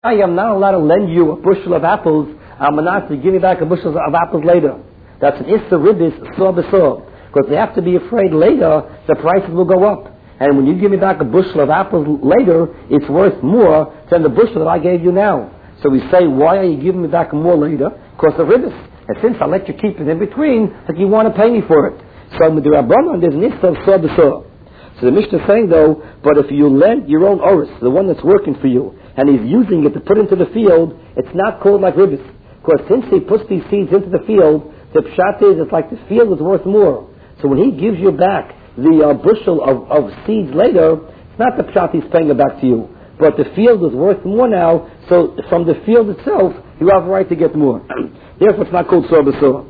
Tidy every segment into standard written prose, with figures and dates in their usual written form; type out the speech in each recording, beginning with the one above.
I am not allowed to lend you a bushel of apples. I'm not to give you back a bushel of apples later. That's an issa ribis saw b'saw. Because they have to be afraid later the prices will go up. And when you give me back a bushel of apples later, it's worth more than the bushel that I gave you now. So we say, why are you giving me back more later? Because of ribis. And since I let you keep it in between, that you want to pay me for it. So with the Rabbanon, there's an issa of saw b'saw. So the Mishnah is saying though, but if you lend your own oris, the one that's working for you, and he's using it to put into the field, it's not called like ribis. Because since he puts these seeds into the field, the pshat is, it's like the field is worth more. So when he gives you back the bushel of seeds later, it's not the pshat he's paying it back to you. But the field is worth more now, so from the field itself, you have a right to get more. Therefore it's not called sor b'sor.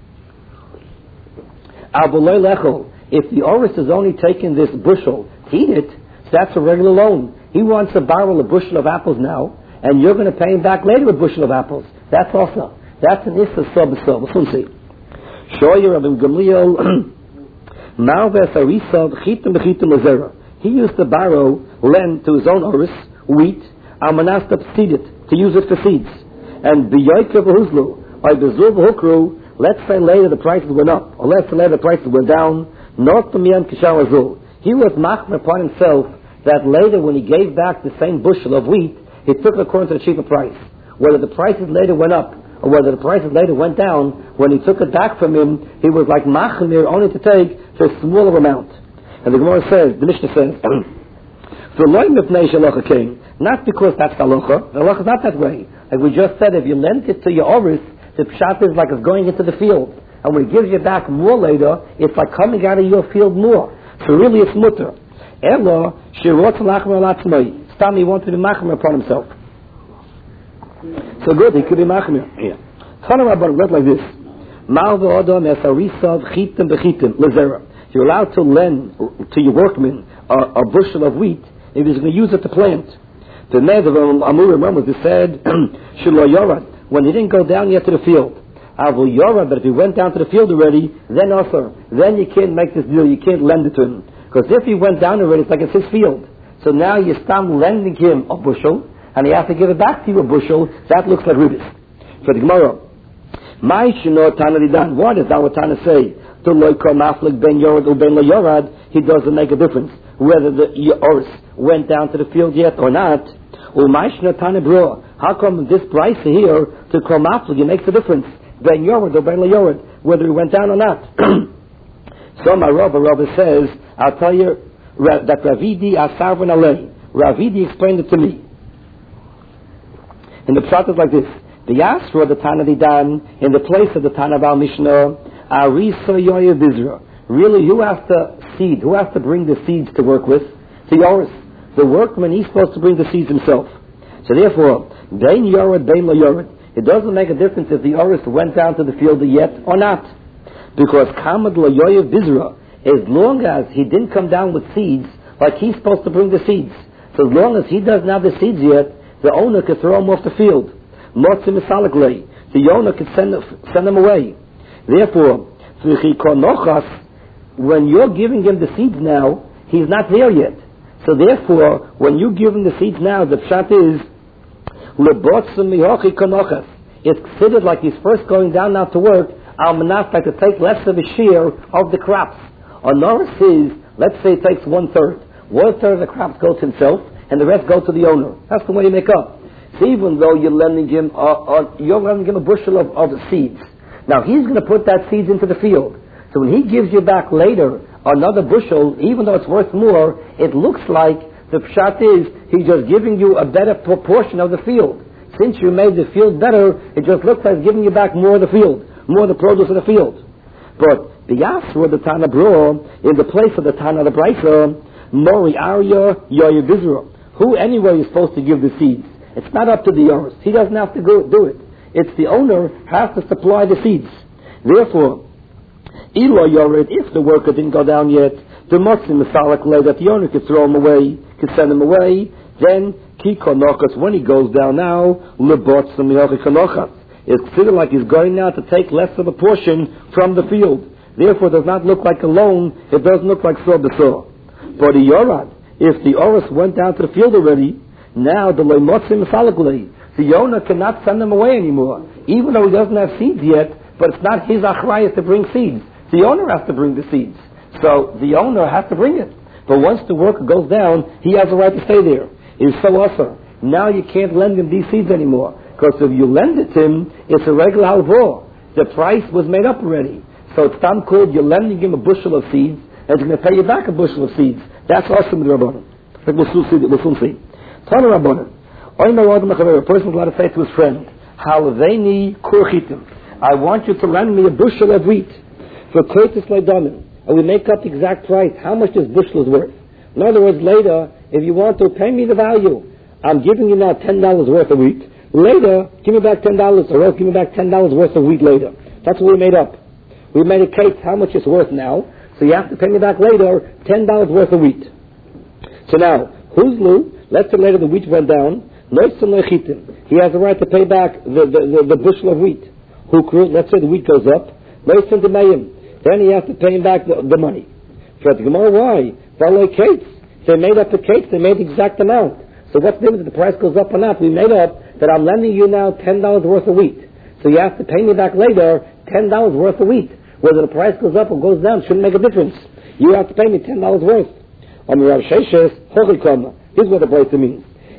If the oris is only taking this bushel to eat it, so that's a regular loan. He wants to borrow a bushel of apples now, and you're going to pay him back later a bushel of apples. That's also. That's an issa sor b'sor. Let's see. Shoyer Rabbi Gamliel Marves Arisav Chitim B'chitim Lazera. He used to borrow, lend to his own oris, wheat, Almanas to seed it, to use it for seeds. And B'yoykev Huzlu, by B'zuv Hukru, let's say later the prices went up, or let's say later the prices went down, not to Miyam Kishar Azul. He was machmer upon himself that later when he gave back the same bushel of wheat, he took it according to the cheaper price. Whether the prices later went up, or whether the prices later went down, when he took it back from him, he was like machmir only to take for a smaller amount. And the Gemara says, the Mishnah says, not because that's halacha. The halacha is not that way. Like we just said, if you lend it to your oris, the pshat is like it's going into the field. And when he gives you back more later, it's like coming out of your field more. So really it's mutter. Ella, shirot lachmer alatzmai. Stam, he wanted to be machmer upon himself. So good, he could be machmer. Yeah. Tana Rabban read like this. Malva odom esarisav chitim bechitim lezera. You're allowed to lend to your workman a bushel of wheat if he's going to use it to plant. The Ned of Amurim Ramos, he said, Shilo Yorad, when he didn't go down yet to the field. Avul Yorad, but if he went down to the field already, then also, then you can't make this deal, you can't lend it to him. Because if he went down already, it's like it's his field. So now you start lending him a bushel, and he has to give it back to you a bushel, that looks like ribis. So the Gemara, what does our Tana say? He doesn't make a difference whether the oris went down to the field yet or not. How come this price here to Kromaflig, it makes a difference? Ben Yorad or Ben Yorad, whether he went down or not. So my Rabbi says, I'll tell you that Ravidi Asarvan Alei. Ravidi explained it to me. And the pshat is like this. The Yasra, the Tana Didan, in the place of the Tana Val Mishnah, Arisa Yoyev Bizra. Really, who has to seed? Who has to bring the seeds to work with? The Yoris. The workman, he's supposed to bring the seeds himself. So therefore, Dain Yored, Dain La Yored. It doesn't make a difference if the Yoris went down to the field yet or not. Because Kamad La Yoyev Bizra, as long as he didn't come down with seeds, like he's supposed to bring the seeds. So as long as he doesn't have the seeds yet, the owner could throw them off the field. Motzim Misalikle. The owner could send them away. Therefore, when you're giving him the seeds now, he's not there yet. So therefore, when you give him the seeds now, the pshat is, it's considered like he's first going down now to work, like to take less of a share of the crops. On Norris is, let's say it takes 1/3. 1/3 of the crops go to himself, and the rest go to the owner. That's the way you make up. So even though you're lending him a bushel of seeds, now he's going to put that seeds into the field. So when he gives you back later another bushel, even though it's worth more, it looks like the pshat is he's just giving you a better proportion of the field. Since you made the field better, it just looks like giving you back more of the field, more of the produce of the field. But the Yasra, the Tana Bro, in the place of the Tana the Brisa, Mori Arya Yoyev Bizra. Who anyway is supposed to give the seeds? It's not up to the Yoris. He doesn't have to go do it. It's the owner has to supply the seeds. Therefore, Elo Yored, if the worker didn't go down yet, the Motzim Masalik lay that the owner could throw him away, could send him away, then Kikonochas, when he goes down now, Lebotzim Yochikonochas. It's considered like he's going now to take less of a portion from the field. Therefore, it does not look like a loan, it doesn't look like Sor B'Sor. But the Yorad, if the Oris went down to the field already, Now the loimotzim salagulei. The owner cannot send them away anymore, even though he doesn't have seeds yet. But it's not his achrayah to bring seeds. The owner has to bring the seeds. So the owner has to bring it. But once the worker goes down, he has a right to stay there. It's so also. Now you can't lend him these seeds anymore. Because if you lend it to him, it's a regular halvor. The price was made up already. So it's time called you're lending him a bushel of seeds, and he's going to pay you back a bushel of seeds. That's awesome with Rabbanan. We'll soon see. Tana Rabbanan. A person is allowed to say to his friend, Halveini kurchitim. I want you to lend me a bushel of wheat for koitis leidamin. And we make up the exact price, how much this bushel is worth. In other words, later, if you want to pay me the value, I'm giving you now $10 worth of wheat. Later, give me back $10, or else give me back $10 worth of wheat later. That's what we made up. We made a case how much it's worth now, so you have to pay me back later $10 worth of wheat. So now, huzlu, let's say later the wheat went down, he has a right to pay back the bushel of wheat. Hukru, let's say the wheat goes up, then he has to pay him back the money. For the Gemara, why? They made up the case, they made the exact amount. So what's the difference if the price goes up or not? We made up that I'm lending you now $10 worth of wheat. So you have to pay me back later $10 worth of wheat. Whether the price goes up or goes down shouldn't make a difference. You have to pay me $10 worth. Here's what the price means.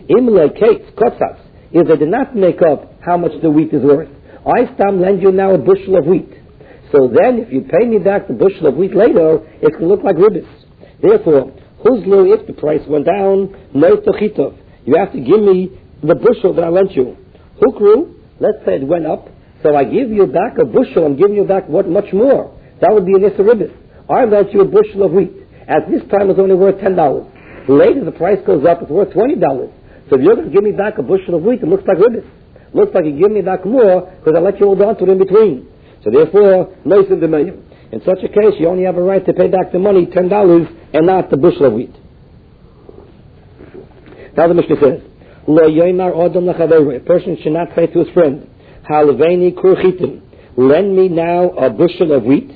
If they did not make up how much the wheat is worth, I lend you now a bushel of wheat. So then if you pay me back the bushel of wheat later, it can look like ribbis. Therefore, huzlu, if the price went down, no tochitov. You have to give me the bushel that I lent you. Hukru, let's say it went up, so I give you back a bushel, I'm giving you back much more. That would be an issa ribbis. I lent you a bushel of wheat. At this time it's only worth $10. Later the price goes up, it's worth $20. So if you're going to give me back a bushel of wheat, it looks like ribbis. Looks like you give me back more because I let you hold on to it in between. So therefore, noisim d'mayim. In such a case, you only have a right to pay back the money, $10, and not the bushel of wheat. Now the Mishnah says, a person should not say to his friend, Halveini kurchitim, lend me now a bushel of wheat,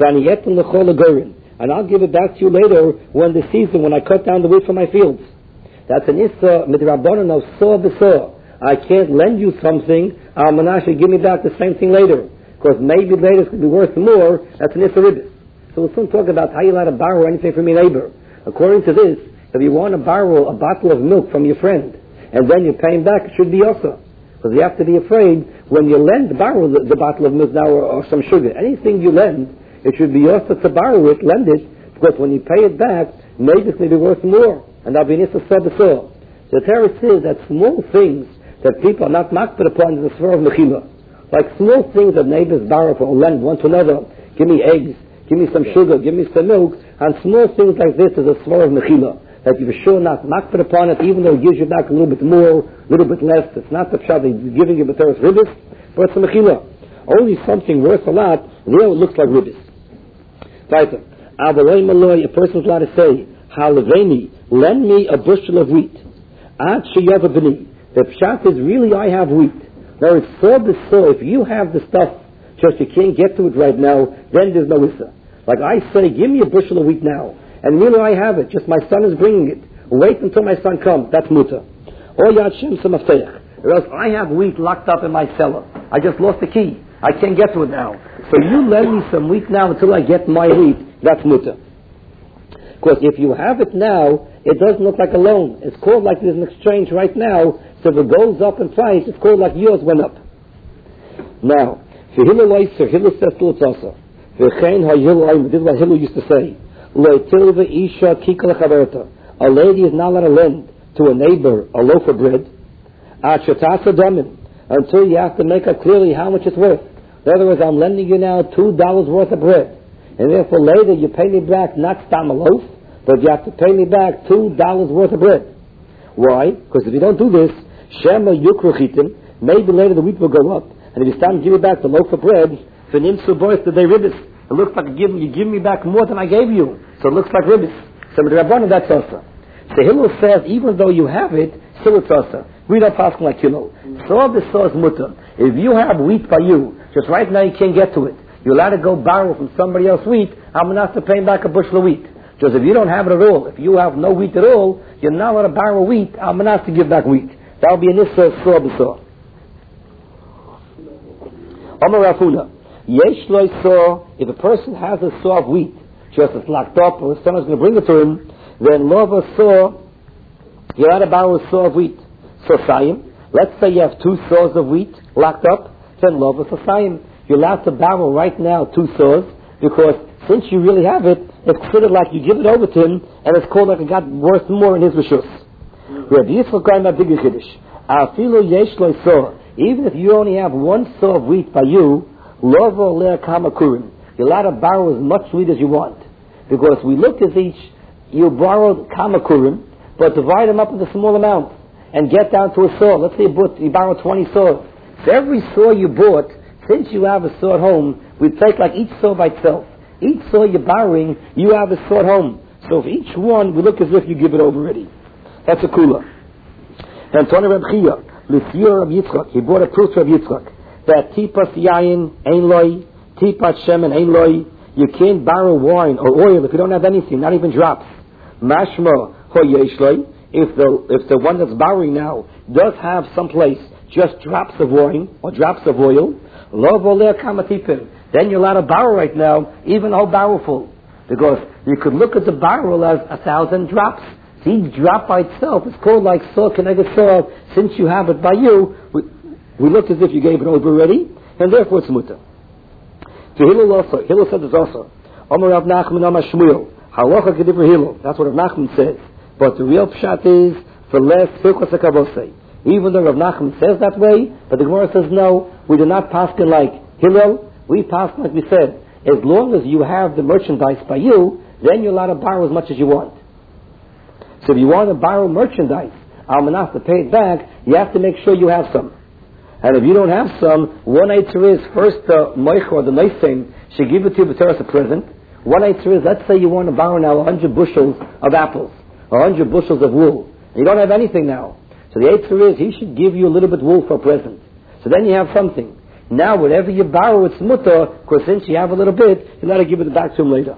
and I'll give it back to you later when the season, when I cut down the wheat from my fields. That's an issa midrabanan of saw b'saw. I can't lend you something, Menashe, give me back the same thing later. Because maybe later it's going to be worth more. That's an issa ribbis. So we'll soon talk about how you're allowed to borrow anything from your neighbor. According to this, if you want to borrow a bottle of milk from your friend, and then you pay him back, it should be also. Because you have to be afraid when you borrow the bottle of milk now or some sugar. Anything you lend, it should be also to borrow it, lend it, because when you pay it back, maybe it's going to be worth more. And that'll be an issa sabasor. The Torah says that small things that people are not makbid upon is a svar of mechila. Like small things that neighbors borrow or lend one to another. Give me eggs, give me some sugar, give me some milk. And small things like this is a svar of mechila. That you're sure not makbid upon it, even though it gives you back a little bit more, a little bit less. It's not the pshat that he's giving you b'teres ribbis, but it's a mechila. Only something worth a lot, there it looks like ribbis. Weiter. A person's allowed to say, Halveini, lend me a bushel of wheat. Ad sheyava b'ni. The pshat is really I have wheat. Now it's so if you have the stuff, just you can't get to it right now, then there's no issa. Like I say, give me a bushel of wheat now. And really I have it, just my son is bringing it. Wait until my son comes, that's muta. Or yad shem samafteich. Or else I have wheat locked up in my cellar. I just lost the key. I can't get to it now. So you lend me some wheat now until I get my wheat, that's muta. Because if you have it now, it doesn't look like a loan. It's called like there's an exchange right now. So if it goes up in price, it's called like yours went up. Now, Hillel says to its also. This is what Hillel used to say. A lady is not allowed to lend to a neighbor a loaf of bread until you have to make up clearly how much it's worth. In other words, I'm lending you now $2 worth of bread. And therefore later you pay me back not stam a loaf, but you have to pay me back $2 worth of bread. Why? Because if you don't do this, Shema Yukruchitim, maybe later the wheat will go up. And if you start to give me back the loaf of bread, Finimsu boys today ribbis. It looks like you give me back more than I gave you. So it looks like ribbis. So with Rabbanan, that's also. So Hillel says, even though you have it, still it's also. We don't pass like Hillel. So this is mutter. If you have wheat by you, just right now you can't get to it. You're allowed to go borrow from somebody else wheat, I'm going to have to pay him back a bushel of wheat. Just if you don't have it at all, if you have no wheat at all, you're not allowed to borrow wheat. I'm not to give back wheat. That will be an issa saw b'saw. Amar Rafuna, yesh lo saw, if a person has a saw of wheat, just it's locked up, or someone's going to bring it to him, then lova saw, you're allowed to borrow a saw of wheat. Sosayim, let's say you have 2 saws of wheat locked up, then lova sosayim. You're allowed to borrow right now 2 saws, because since you really have it, it's considered like you give it over to him, and it's called like it got worth more in his rishus. Rabbi Yitzchak going about bigger chiddush. Afilu yesh lo saw. Even if you only have 1 saw of wheat by you, lovo le'er kamakurim. You're allowed to borrow as much wheat as you want. Because we looked at each, you borrowed kamakurim, but divide them up into small amounts and get down to a saw. Let's say you borrowed 20 saws. So every saw you bought, since you have a saw at home, we take like each saw by itself. Each saw you're borrowing, you have a saw at home. So for each one, we look as if you give it over already. That's a kula. And Tony Reb Chia, L'Siyur Reb Yitzchak, he brought a proof to Reb Yitzchak that tipas yayin ein loy, tipas shemen ein loy. You can't borrow wine or oil if you don't have anything, not even drops. Mashma ho yesh loy. If the one that's borrowing now does have someplace just drops of wine or drops of oil, lo voleh kamatipim. Then you're allowed to borrow right now, even a whole barrel full, because you could look at the barrel as 1,000 drops. So each drop by itself is called like saw keneged saw. Since you have it by you, we look as if you gave it over already, and therefore it's mutter. To Hillel also, Hillel said this also. Omer Rav Nachman Amar Shmuel, halacha kedivra Hillel. That's what Rav Nachman says. But the real pshat is for less firkos hakavosei. Even though Rav Nachman says that way, but the Gemara says no. We do not paskin like Hillel. We paskin like we said. As long as you have the merchandise by you, then you're allowed to borrow as much as you want. So if you want to borrow merchandise, almanach to pay it back, you have to make sure you have some. And if you don't have some, one answer is first the moich or the noisem should give it to you as a present. One answer is, let's say you want to borrow now 100 bushels of apples, 100 bushels of wool. You don't have anything now. So the answer is, he should give you a little bit of wool for a present. So then you have something. Now whatever you borrow, it's mutter, because since you have a little bit, you'll have to give it back to him later.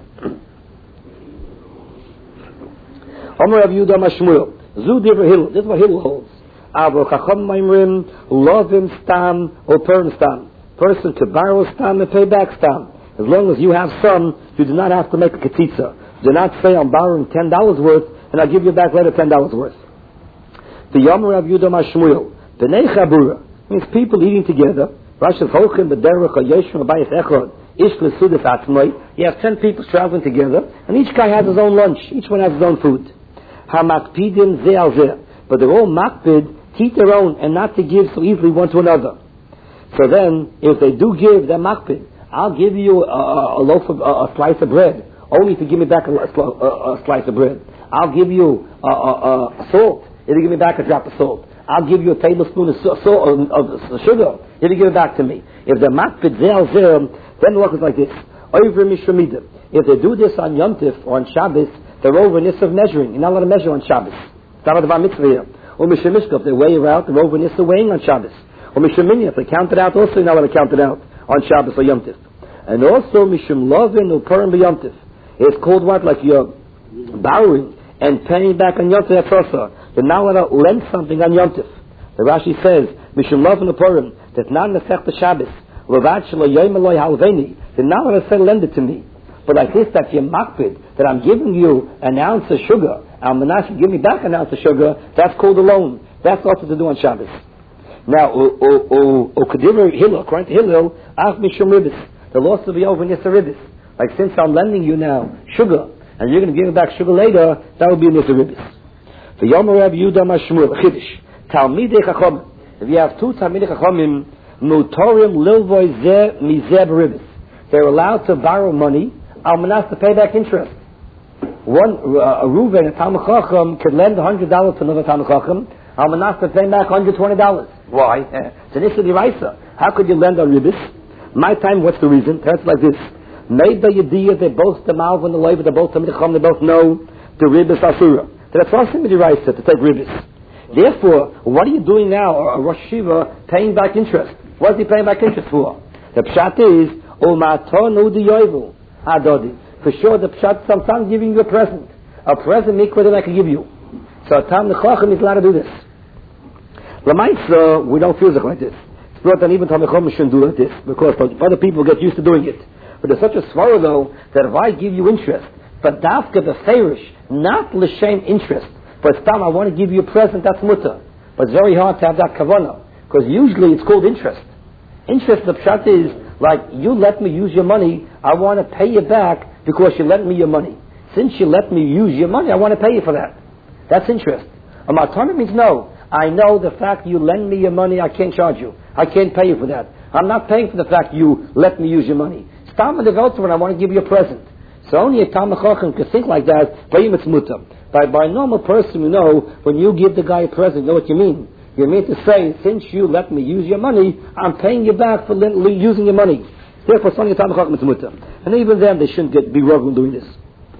Omer Rav Yehuda Amar Shmuel, Zu Divrei Hillel. This is what Hillel holds. Avo Chacham Maimrim, Lovim Stam, or Perim Stam. Person to borrow Stam and pay back Stam. As long as you have some, you do not have to make a ketitza. Do not say, I'm borrowing $10 worth, and I'll give you back later $10 worth. The Yom Rav Yehuda Amar Shmuel, B'nei Chabura, means people eating together. Rashav Hochim B'derech HaYeshim Abayis Echad, Ish L'Sudas Atzmai. You have 10 people traveling together, and each guy has his own lunch. Each one has his own food. HaMakpidim Ze Al Ze. But they're all makpid, to eat their own, and not to give so easily one to another. So then, if they do give, they're makpid. I'll give you a loaf of, a slice of bread, only if you give me back a slice of bread. I'll give you salt, if you give me back a drop of salt. I'll give you a tablespoon of sugar, if you give it back to me. If they're makpid zel, then the look is like this. If they do this on Yom Tif or on Shabbos, they're over in of measuring. You're not allowed to measure on Shabbos. It's not about mitzvah here. Or Mishemishka, if they weigh it out, they're over in weighing on Shabbos. Or Misheminya, if they count it out, also you're not allowed to count it out on Shabbos or Yom Tif. And also Mishim Lovin Uparim B'Yom Tif. It's called what? Like you're borrowing and paying back on Yom Tif. You're not allowed to lend something on Yom Tif. The Rashi says, Mishim Lovin Uparim, that's not in the Sech Shabbos. Levad Shelo Yom Eloi Halveni. You're not allowed to say, lend it to me. But like this, that you're makpid, that I'm giving you an ounce of sugar, Al-Manash, give me back an ounce of sugar, that's called a loan. That's also to do on Shabbos. Now, according to Hillel, Ach Mishum Ribis, the loss will be over in Yisra Ribis. Like since I'm lending you now sugar, and you're going to give me back sugar later, that will be in Yisra Ribis. The Yom Rav Yehuda Amar Shmuel, Chiddush, Talmidei Chacham. If you have 2 Talmidei Chachamim, Mutorim Lilvoy Zeh Mizeh Ribis. They're allowed to borrow money, Al-Manas to pay back interest. One, a Reuven, a Talmid Chacham, could lend $100 to another Talmid Chacham, Al-Manas to pay back $120. Why? It's an issue d'iraisa. How could you lend on ribis? My time, what's the reason? It's like this. Made by Yediyah, they both the Malv and the Leiv, they both Talmid Chacham, they both know the ribis asura. That's also d'iraisa to take ribis. Therefore, what are you doing now, a Rosh Shiva, paying back interest? What is he paying back interest for? The pshat is, For sure, the pshat, sometimes giving you a present. A present equal than I can give you. So a tam nechachim is allowed to do this. Lamaisa, we don't feel like this. It's not that even tam nechachim shouldn't do like this, because other people get used to doing it. But there's such a svara though, that if I give you interest, but dafka the fairish, not l'shem interest, but stam I want to give you a present, that's mutter. But it's very hard to have that kavanah, because usually it's called interest. Interest, the pshat is, like, you let me use your money, I want to pay you back because you lent me your money. Since you let me use your money, I want to pay you for that. That's interest. A matana means no. I know the fact you lend me your money, I can't charge you. I can't pay you for that. I'm not paying for the fact you let me use your money. Stam when I want to give you a present. So only a tam chacham can think like that. By a normal person, you know, when you give the guy a present, you know what you mean. You mean to say, since you let me use your money, I'm paying you back for using your money. Therefore, only a tam chacham is mutter. And even then, they shouldn't be wrong in doing this.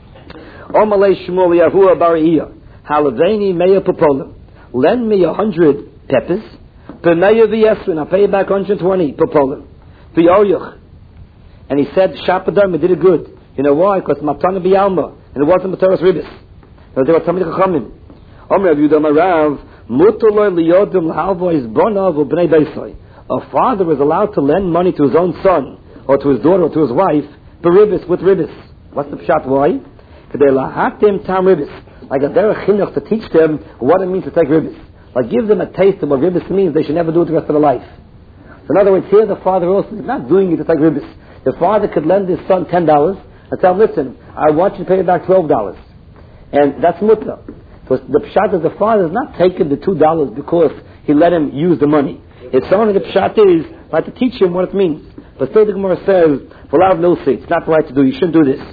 Omalei Shmuel Yahuah Bariyah Halaveni Meya Popolim. Lend me 100 peppers. B'meya v'yesrin. I'll pay you back 120 popolim. V'yoyuch. And he said, Shapadar, did it good. You know why? Because Matana B'yalma. And it wasn't Materas Ribis. No, they were Tamid Chachamim. Omer Yudam Arav. Mutoloi liyodim l'halvois bonav u'bnei beisai. A father is allowed to lend money to his own son, or to his daughter, or to his wife, b'ribis, with ribis. What's the pshat? Why? K'dei lahatim tam ribis. Like a derech chinuch to teach them what it means to take ribis. Like give them a taste of what ribis means, they should never do it the rest of their life. So in other words, here the father also is not doing it to take ribis. The father could lend his son $10 and tell him, listen, I want you to pay me back $12. And that's mutter. So the pshat is the father is not taking the $2 because he let him use the money. It's only the pshat is like to teach him what it means. But still the Gemara says, it's not right to do, you shouldn't do this.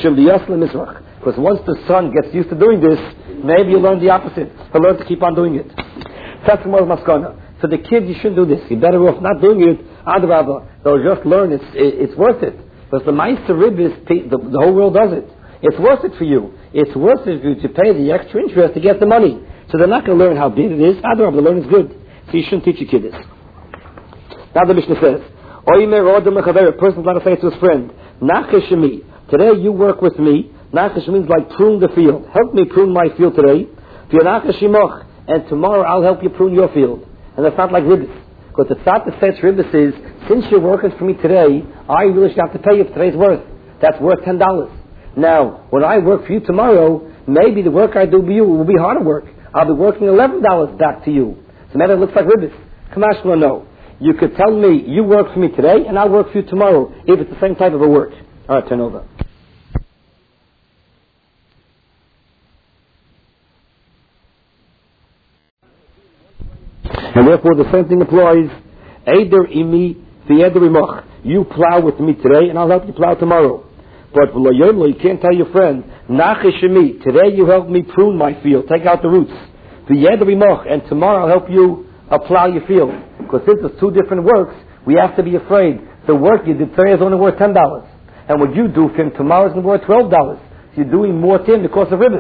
Because once the son gets used to doing this, maybe you learn the opposite. He'll learn to keep on doing it. That's the maskana. So the kid, you shouldn't do this. You're better off not doing it. Adrabah, they'll just learn it's worth it. Because the Meister Ribbis, the whole world does it. It's worth it for you. It's worth it for you to pay the extra interest to get the money. So they're not going to learn how big it is. Adrabah, they learn it's good. So you shouldn't teach your kid this. Now the Mishnah says, a person's allowed to say to his friend, Nachashemi, today you work with me. Nachash means like prune the field. Help me prune my field today. And tomorrow I'll help you prune your field. And that's not like ribbis. Because the thought that says ribbis is, since you're working for me today, I really should have to pay you for today's worth. That's worth $10. Now, when I work for you tomorrow, maybe the work I do for you will be harder work. I'll be working $11 back to you. So maybe it looks like ribbis. Kamash will know. You could tell me, you work for me today, and I'll work for you tomorrow, if it's the same type of a work. All right, turn over. And therefore the same thing applies. Eider imi v'eder imach. You plow with me today, and I'll help you plow tomorrow. But you can't tell your friend, Nachashemi, today you help me prune my field, take out the roots. V'eder imach, and tomorrow I'll help you plow your field. Because since it's two different works, we have to be afraid. The work you did today is only worth $10. And what you do for him tomorrow is worth $12. So you're doing more to him because of ribbis.